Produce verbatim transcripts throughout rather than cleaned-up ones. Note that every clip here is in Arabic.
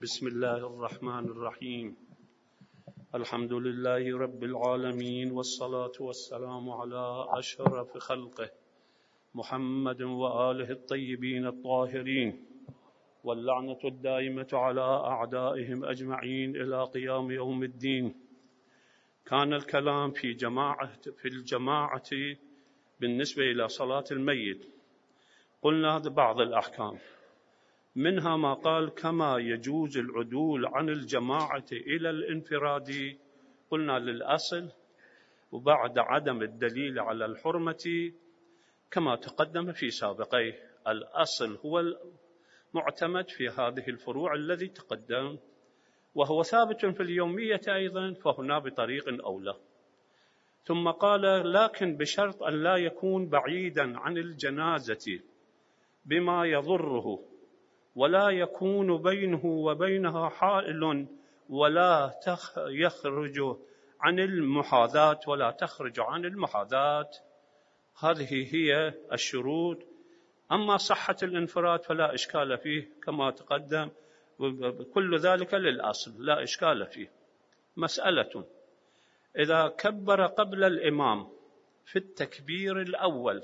بسم الله الرحمن الرحيم. الحمد لله رب العالمين، والصلاة والسلام على أشرف خلقه محمد وآله الطيبين الطاهرين، واللعنة الدائمة على أعدائهم أجمعين إلى قيام يوم الدين. كان الكلام في جماعة في الجماعة بالنسبة إلى صلاة الميت. قلنا بعض الأحكام، منها ما قال كما يجوز العدول عن الجماعة إلى الانفراد، قلنا للأصل، وبعد عدم الدليل على الحرمة كما تقدم في سابقيه. الأصل هو المعتمد في هذه الفروع الذي تقدم، وهو ثابت في اليومية أيضا، فهنا بطريق أولى. ثم قال لكن بشرط أن لا يكون بعيدا عن الجنازة بما يضره، ولا يكون بينه وبينها حائل، ولا يخرج عن المحاذاة ولا تخرج عن المحاذاة. هذه هي الشروط. أما صحة الانفراد فلا إشكال فيه كما تقدم، كل ذلك للأصل لا إشكال فيه. مسألة: إذا كبر قبل الإمام في التكبير الأول،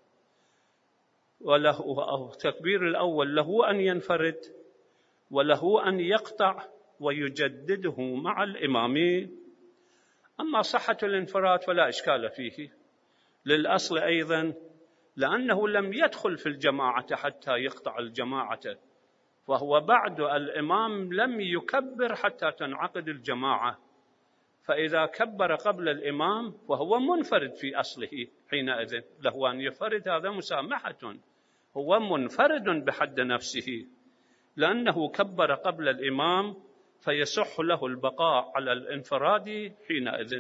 وله أو التكبير الأول له أن ينفرد وله أن يقطع ويجدده مع الإمام. أما صحة الانفراد فلا إشكال فيه للأصل أيضا، لأنه لم يدخل في الجماعة حتى يقطع الجماعة، فهو بعد الإمام لم يكبر حتى تنعقد الجماعة. فإذا كبر قبل الإمام وهو منفرد في أصله، حينئذ له أن يفرد، هذا مسامحة، هو منفرد بحد نفسه، لأنه كبر قبل الإمام فيصح له البقاء على الانفراد حينئذ،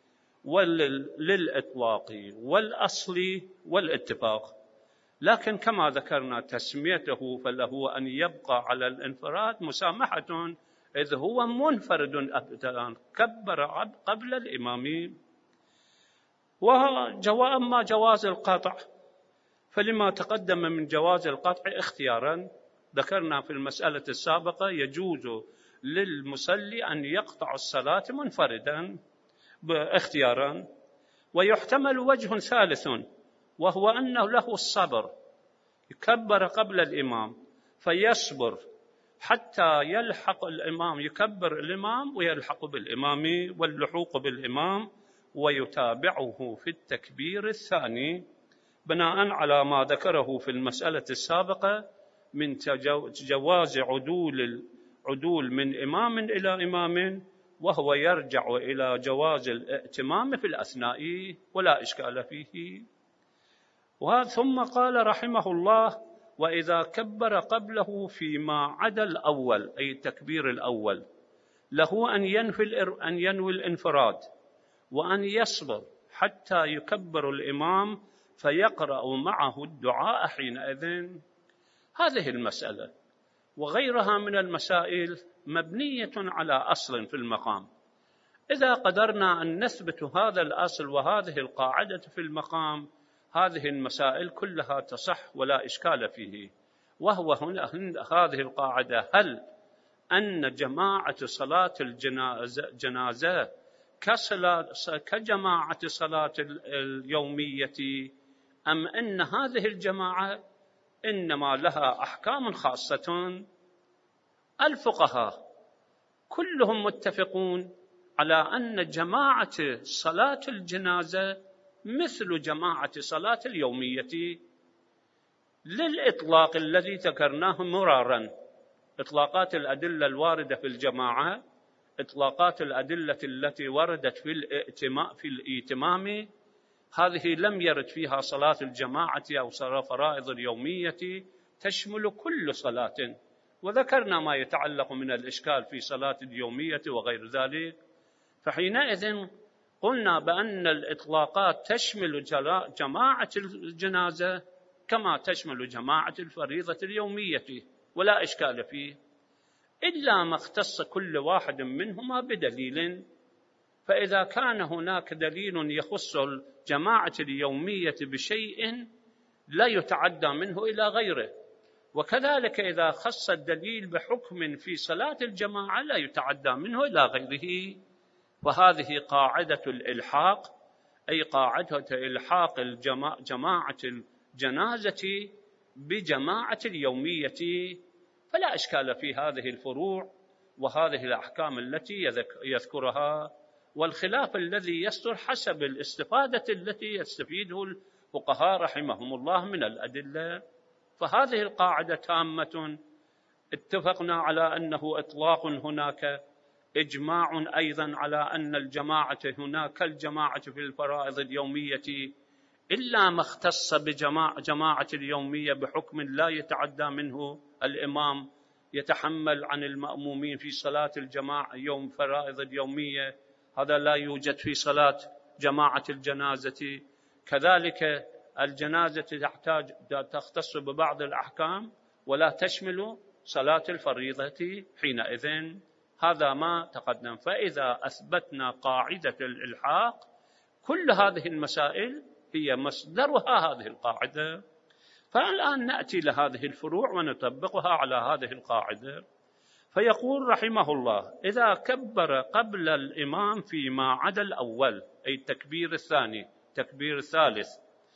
وللإطلاق والأصل والاتفاق. لكن كما ذكرنا تسميته فله أن يبقى على الانفراد مسامحة، إذ هو منفرد أبدا كبر قبل الإمام. وأما جواز القطع فلما تقدم من جواز القطع اختيارا، ذكرنا في المسألة السابقة يجوز للمصلي أن يقطع الصلاة منفردا باختيارا. ويحتمل وجه ثالث، وهو أنه له الصبر، يكبر قبل الإمام فيصبر حتى يلحق الإمام، يكبر الإمام ويلحق بالإمام، واللحوق بالإمام ويتابعه في التكبير الثاني، بناء على ما ذكره في المسألة السابقة من جواز عدول عدول من إمام إلى إمام، وهو يرجع إلى جواز الائتمام في الأثناء ولا إشكال فيه. ثم قال رحمه الله: وإذا كبر قبله فيما عدا الأول، أي التكبير الأول، له أن ينفي أن ينوي الانفراد، وأن يصبر حتى يكبر الإمام فيقرأ معه الدعاء حينئذ. هذه المسألة وغيرها من المسائل مبنية على أصل في المقام. إذا قدرنا أن نثبت هذا الأصل وهذه القاعدة في المقام، هذه المسائل كلها تصح ولا إشكال فيه. وهو هنا هذه القاعدة: هل أن جماعة صلاة الجنازة كجماعة صلاة اليومية، أم أن هذه الجماعة إنما لها أحكام خاصة؟ الفقهاء كلهم متفقون على أن جماعة صلاة الجنازة مثل جماعة صلاة اليومية، للإطلاق الذي ذكرناه مرارا. إطلاقات الأدلة الواردة في الجماعة، إطلاقات الأدلة التي وردت في الائتمام في الائتمام، هذه لم يرد فيها صلاة الجماعة أو فرائض اليومية، تشمل كل صلاة. وذكرنا ما يتعلق من الإشكال في صلاة اليومية وغير ذلك. فحينئذ قلنا بأن الإطلاقات تشمل جماعة الجنازة كما تشمل جماعة الفريضة اليومية، ولا إشكال فيه، إلا ما اختص كل واحد منهما بدليل. فإذا كان هناك دليل يخص الجماعة اليومية بشيء لا يتعدى منه إلى غيره، وكذلك إذا خص الدليل بحكم في صلاة الجماعة لا يتعدى منه إلى غيره. وهذه قاعدة الإلحاق، أي قاعدة إلحاق جماعة الجنازة بجماعة اليومية. فلا إشكال في هذه الفروع وهذه الأحكام التي يذكرها، والخلاف الذي يصدر حسب الاستفادة التي يستفيده الفقهاء رحمهم الله من الأدلة. فهذه القاعدة تامة، اتفقنا على أنه إطلاق هناك، إجماع أيضا على أن الجماعة هناك الجماعة في الفرائض اليومية، إلا ما اختص بجماعة اليومية بحكم لا يتعدى منه الإمام يتحمل عن المأمومين في صلاة الجماعة يوم فرائض اليومية، هذا لا يوجد في صلاة جماعة الجنازة. كذلك الجنازة تحتاج تختص ببعض الأحكام ولا تشمل صلاة الفريضة حينئذ. هذا ما تقدم. فإذا أثبتنا قاعدة الإلحاق كل هذه المسائل هي مصدرها هذه القاعدة. فالآن نأتي لهذه الفروع ونطبقها على هذه القاعدة. فيقول رحمه الله: إذا كبر قبل الإمام فيما عدا الأول، أي التكبير الثاني تكبير الثالث،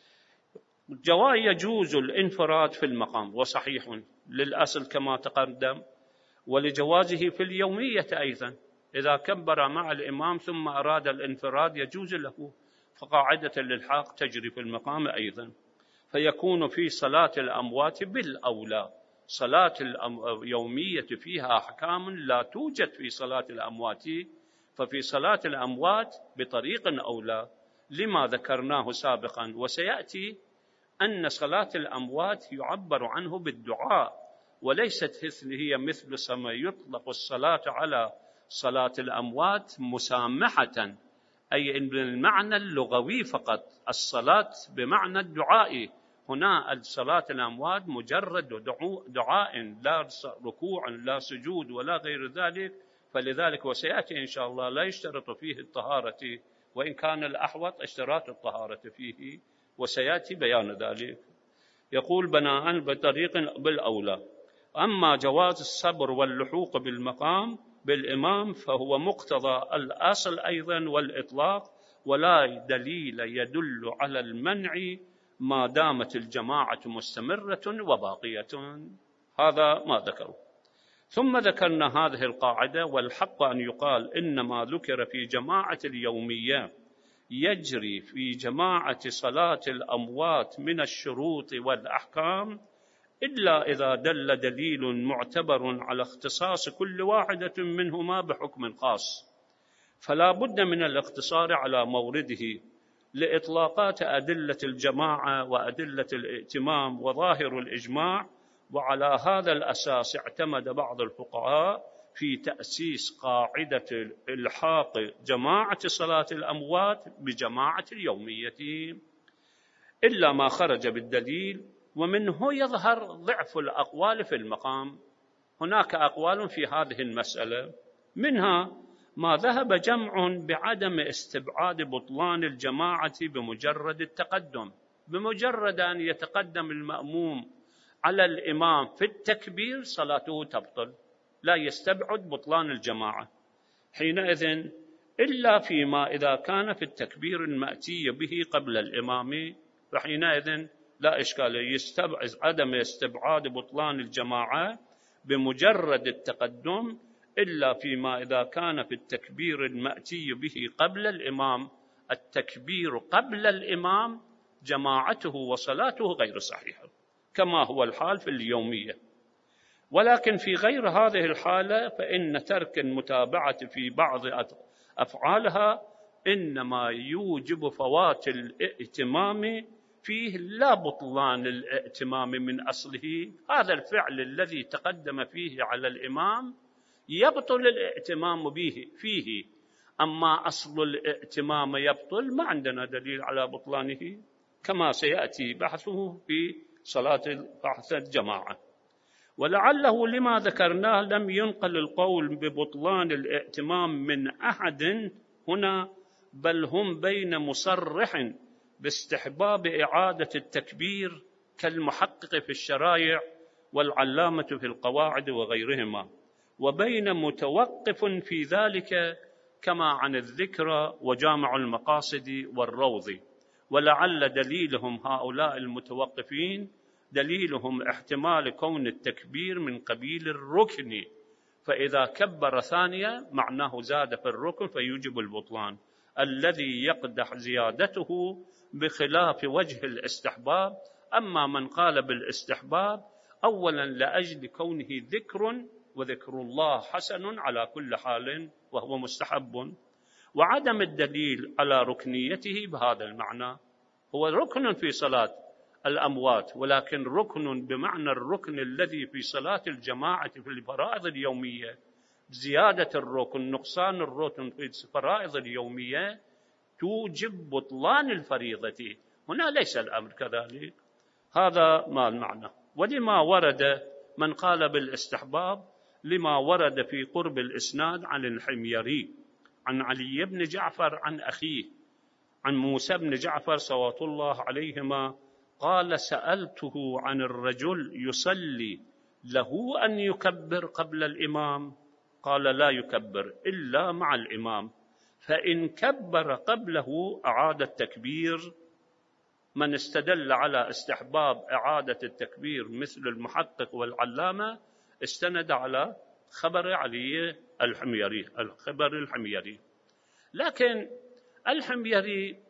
يجوز الانفراد في المقام، وصحيح للأصل كما تقدم، ولجوازه في اليومية أيضا، إذا كبر مع الإمام ثم أراد الانفراد يجوز له، فقاعدة الإلحاق تجري في المقام أيضا. فيكون في صلاة الأموات بالأولى، صلاة اليومية فيها أحكام لا توجد في صلاة الأموات، ففي صلاة الأموات بطريق أولى لما ذكرناه سابقا. وسيأتي أن صلاة الأموات يعبر عنه بالدعاء، وليست هي مثل سما يطلق الصلاة على صلاة الأموات مسامحة، أي بالمعنى اللغوي فقط، الصلاة بمعنى الدعاء. هنا صلاة الأموات مجرد دعاء، لا ركوع لا سجود ولا غير ذلك. فلذلك وسيأتي إن شاء الله لا يشترط فيه الطهارة، وإن كان الأحوط اشتراط الطهارة فيه، وسيأتي بيان ذلك. يقول بناء بطريق بالأولى. أما جواز الصبر واللحوق بالمقام بالإمام فهو مقتضى الأصل أيضا والإطلاق، ولا دليل يدل على المنع ما دامت الجماعة مستمرة وباقية. هذا ما ذكروا. ثم ذكرنا هذه القاعدة، والحق أن يقال إنما ذكر في جماعة اليومية يجري في جماعة صلاة الأموات من الشروط والأحكام، إلا إذا دل دليل معتبر على اختصاص كل واحدة منهما بحكم خاص، فلا بد من الاقتصار على مورده لإطلاقات أدلة الجماعة وأدلة الائتمام وظاهر الإجماع. وعلى هذا الأساس اعتمد بعض الفقهاء في تأسيس قاعدة إلحاق جماعة صلاة الأموات بجماعة اليومية، إلا ما خرج بالدليل. ومنه يظهر ضعف الأقوال في المقام. هناك أقوال في هذه المسألة، منها ما ذهب جمع بعدم استبعاد بطلان الجماعة بمجرد التقدم، بمجرد أن يتقدم المأموم على الإمام في التكبير صلاته تبطل، لا يستبعد بطلان الجماعة حينئذ، إلا فيما إذا كان في التكبير المأتي به قبل الإمام، فحينئذ لا إشكال يستبعد عدم استبعاد بطلان الجماعة بمجرد التقدم، إلا فيما إذا كان في التكبير المأتي به قبل الإمام التكبير قبل الإمام جماعته وصلاته غير صحيحة، كما هو الحال في اليومية. ولكن في غير هذه الحالة فإن ترك المتابعة في بعض أفعالها إنما يوجب فوات الائتمام فيه، لا بطلان الائتمام من أصله. هذا الفعل الذي تقدم فيه على الإمام يبطل الائتمام به فيه، أما أصل الائتمام يبطل ما عندنا دليل على بطلانه، كما سيأتي بحثه في صلاة بحث الجماعة. ولعله لما ذكرناه لم ينقل القول ببطلان الائتمام من أحد هنا، بل هم بين مصرح باستحباب إعادة التكبير كالمحقق في الشرائع والعلامة في القواعد وغيرهما، وبين متوقف في ذلك كما عن الذكرى وجامع المقاصد والروض. ولعل دليلهم هؤلاء المتوقفين دليلهم احتمال كون التكبير من قبيل الركن، فإذا كبر ثانية معناه زاد في الركن فيوجب البطلان الذي يقدح زيادته بخلاف وجه الاستحباب. أما من قال بالاستحباب أولا لأجل كونه ذكر، وذكر الله حسن على كل حال وهو مستحب، وعدم الدليل على ركنيته بهذا المعنى. هو ركن في صلاة الأموات، ولكن ركن بمعنى الركن الذي في صلاة الجماعة في الفرائض اليومية. زيادة الركن نقصان الركن في الفرائض اليومية توجب بطلان الفريضة، هنا ليس الأمر كذلك. هذا ما المعنى. ولما ورد من قال بالاستحباب لما ورد في قرب الإسناد عن الحميري عن علي بن جعفر عن أخيه عن موسى بن جعفر صلوات الله عليهما قال: سألته عن الرجل يصلي له أن يكبر قبل الإمام؟ قال: لا يكبر إلا مع الإمام، فإن كبر قبله أعاد التكبير. من استدل على استحباب إعادة التكبير مثل المحقق والعلامة استند على خبر علي الحميري الخبر الحميري. لكن الحميري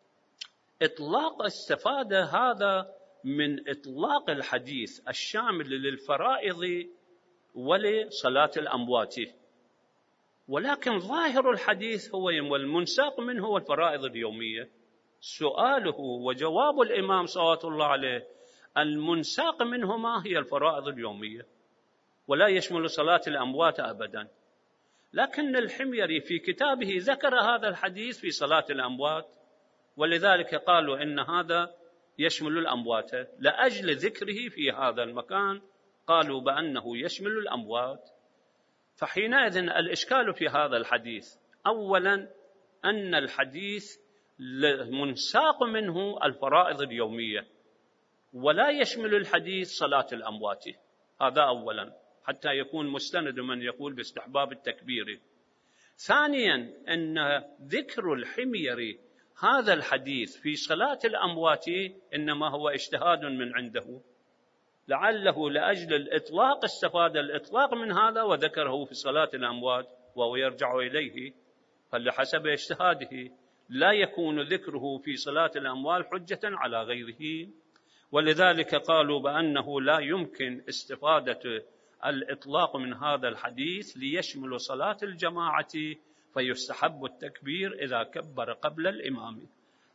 إطلاق استفاد هذا من إطلاق الحديث الشامل للفرائض ولصلاة الأموات، ولكن ظاهر الحديث هو والمنساق منه هو الفرائض اليومية. سؤاله وجواب الإمام صلوات الله عليه المنساق منهما هي الفرائض اليومية، ولا يشمل صلاة الأموات أبدا. لكن الحميري في كتابه ذكر هذا الحديث في صلاة الأموات، ولذلك قالوا إن هذا يشمل الأموات. لأجل ذكره في هذا المكان قالوا بأنه يشمل الأموات. فحينئذ الإشكال في هذا الحديث أولا أن الحديث منساق منه الفرائض اليومية، ولا يشمل الحديث صلاة الأموات. هذا أولا حتى يكون مستند من يقول باستحباب التكبير. ثانيا أن ذكر الحميري هذا الحديث في صلاة الأموات إنما هو اجتهاد من عنده، لعله لأجل الإطلاق استفاد الإطلاق من هذا وذكره في صلاة الأموات وهو يرجع إليه، فلحسب اجتهاده لا يكون ذكره في صلاة الأموال حجة على غيره. ولذلك قالوا بأنه لا يمكن استفادة الإطلاق من هذا الحديث ليشمل صلاة الجماعة، فيستحب التكبير إذا كبر قبل الإمام.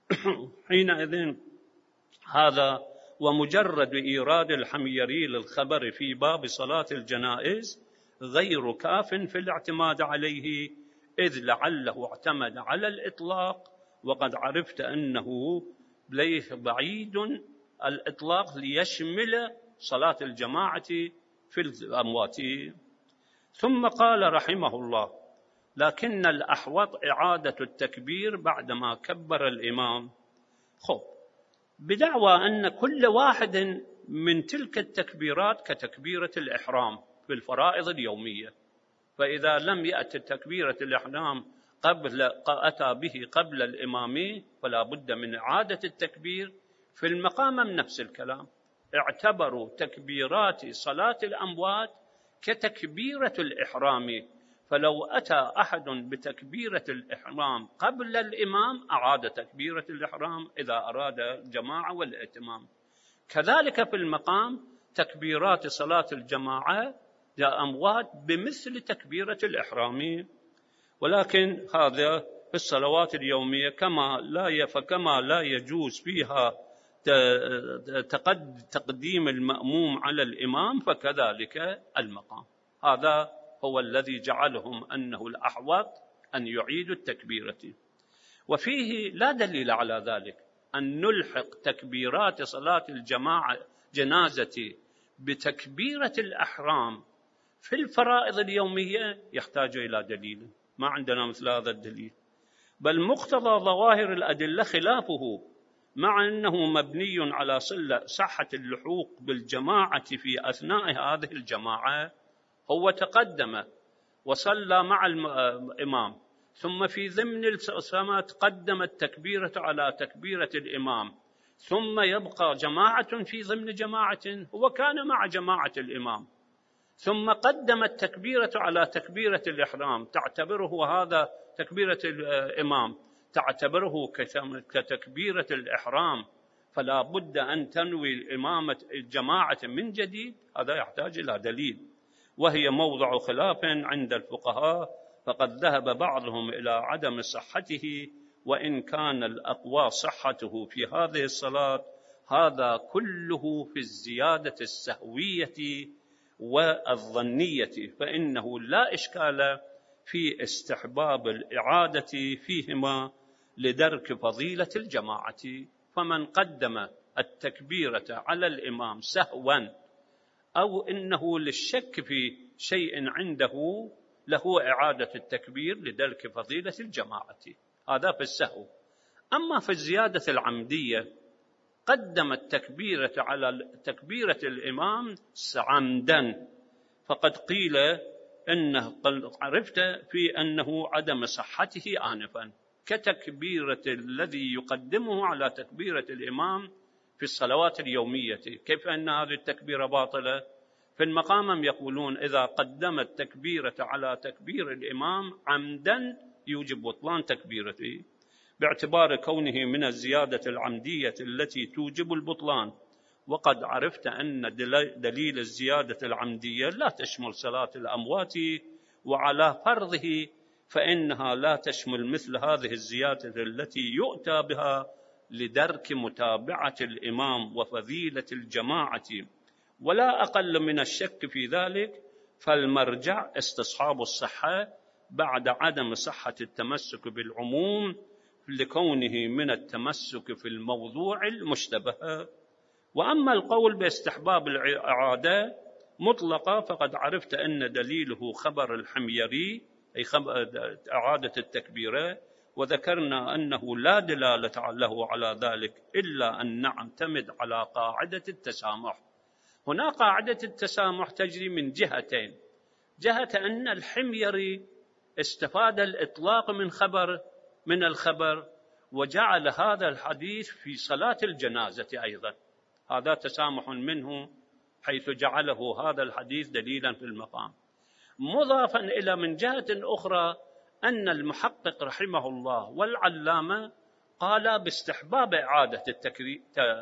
حينئذ هذا ومجرد إيراد الحميري للخبر في باب صلاة الجنائز غير كاف في الاعتماد عليه، إذ لعله اعتمد على الإطلاق، وقد عرفت أنه ليس بعيد الإطلاق ليشمل صلاة الجماعة في الأموات. ثم قال رحمه الله: لكن الأحوط إعادة التكبير بعدما كبر الإمام. خب، بدعوى أن كل واحد من تلك التكبيرات كتكبيرة الإحرام في الفرائض اليومية، فإذا لم يأتي تكبيرة الإحرام قبل أتى به قبل الإمام فلا بد من إعادة التكبير. في المقام من نفس الكلام اعتبروا تكبيرات صلاة الأموات كتكبيرة الإحرام، فلو أتى أحد بتكبيرة الإحرام قبل الإمام أعاد تكبيرة الإحرام إذا أراد الجماعة والائتمام. كذلك في المقام تكبيرات صلاة الجماعة الأموات بمثل تكبيرة الإحرام. ولكن هذا في الصلوات اليومية كما لا فكما لا يجوز فيها تقديم المأموم على الإمام فكذلك المقام. هذا هو الذي جعلهم أنه الأحوط أن يعيدوا التكبيرة. وفيه لا دليل على ذلك أن نلحق تكبيرات صلاة الجماعة جنازة بتكبيرة الأحرام في الفرائض اليومية يحتاج إلى دليل، ما عندنا مثل هذا الدليل. بل مقتضى ظواهر الأدلة خلافه، مع أنه مبني على صحة اللحوق بالجماعة في أثناء هذه الجماعة، هو تقدم وصلى مع الإمام، ثم في ضمن الصلاة قدم التكبيرة على تكبيرة الإمام، ثم يبقى جماعة في ضمن جماعة، هو كان مع جماعة الإمام، ثم قدم التكبيرة على تكبيرة الإحرام، تعتبره هذا تكبيرة الإمام تعتبره كتكبيرة الإحرام، فلا بد أن تنوي إمامة الجماعة من جديد. هذا يحتاج إلى دليل، وهي موضع خلاف عند الفقهاء، فقد ذهب بعضهم إلى عدم صحته، وإن كان الأقوى صحته في هذه الصلاة. هذا كله في الزيادة السهوية والظنية، فإنه لا إشكال في استحباب الإعادة فيهما لدرك فضيلة الجماعة. فمن قدم التكبيرة على الإمام سهوا أو إنه للشك في شيء عنده، له إعادة التكبير لدرك فضيلة الجماعة، هذا في السهو. أما في الزيادة العمدية قدم التكبيرة على تكبيرة الإمام عمدا، فقد قيل إنه عرفت في أنه عدم صحته آنفا، كتكبيرة الذي يقدمه على تكبيرة الإمام في الصلوات اليومية. كيف أن هذه التكبيرة باطلة؟ في المقام يقولون إذا قدم التكبيرة على تكبير الإمام عمدا يوجب بطلان تكبيرته، باعتبار كونه من الزيادة العمدية التي توجب البطلان. وقد عرفت أن دليل الزيادة العمدية لا تشمل صلاة الأموات، وعلى فرضه فإنها لا تشمل مثل هذه الزيادة التي يؤتى بها لدرك متابعة الإمام وفضيلة الجماعة. ولا أقل من الشك في ذلك، فالمرجع استصحاب الصحة بعد عدم صحة التمسك بالعموم لكونه من التمسك في الموضوع المشتبه. وأما القول باستحباب الإعادة مطلقة فقد عرفت أن دليله خبر الحميري، أي إعادة التكبيرة، وذكرنا أنه لا دلالة له على ذلك إلا أن نعتمد على قاعدة التسامح. هنا قاعدة التسامح تجري من جهتين: جهة أن الحميري استفاد الإطلاق من خبر من الخبر وجعل هذا الحديث في صلاة الجنازة أيضا، هذا تسامح منه حيث جعله هذا الحديث دليلا في المقام، مضافا إلى من جهة أخرى أن المحقق رحمه الله والعلامة قال باستحباب إعادة التكبير,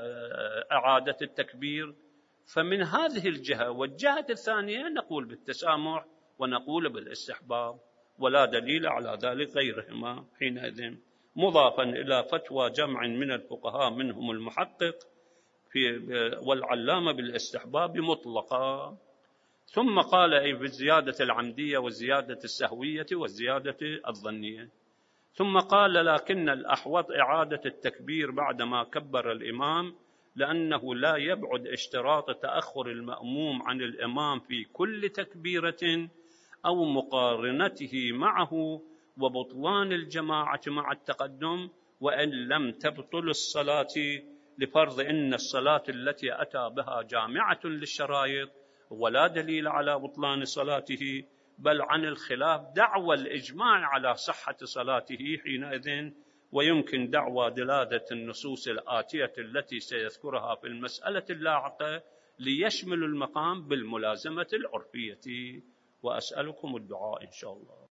إعادة التكبير. فمن هذه الجهة والجهة الثانية نقول بالتسامح ونقول بالاستحباب، ولا دليل على ذلك غيرهما حينئذ، مضافا إلى فتوى جمع من الفقهاء منهم المحقق في والعلامة بالاستحباب مطلقا. ثم قال أي في الزيادة العمدية والزيادة السهوية والزيادة الظنية. ثم قال لكن الأحوط إعادة التكبير بعدما كبر الإمام، لأنه لا يبعد اشتراط تأخر المأموم عن الإمام في كل تكبيرة أو مقارنته معه وبطلان الجماعة مع التقدم، وإن لم تبطل الصلاة، لفرض إن الصلاة التي أتى بها جامعة للشرائط ولا دليل على بطلان صلاته، بل عن الخلاف دعوى الإجماع على صحة صلاته حينئذ، ويمكن دعوى دلالة النصوص الآتية التي سيذكرها في المسألة اللاحقة ليشمل المقام بالملازمة العرفية. وأسألكم الدعاء إن شاء الله.